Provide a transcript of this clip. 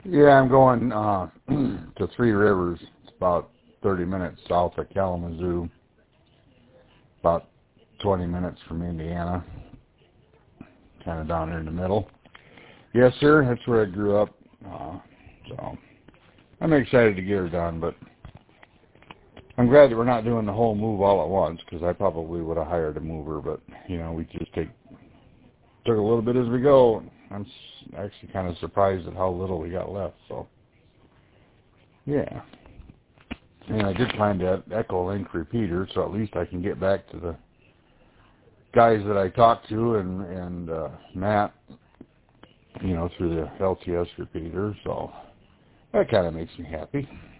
Yeah, I'm going to Three Rivers. It's about 30 minutes south of Kalamazoo, about 20 minutes from Indiana, kind of down there in the middle. Yes, sir, that's where I grew up. So I'm excited to get her done, but I'm glad that we're not doing the whole move all at once, because I probably would have hired a mover, but, we just took a little bit as we go. I'm actually kind of surprised at how little we got left, so, yeah. And I did find that Echolink repeater, so at least I can get back to the guys that I talked to and Matt, through the LTS repeater, so that kind of makes me happy.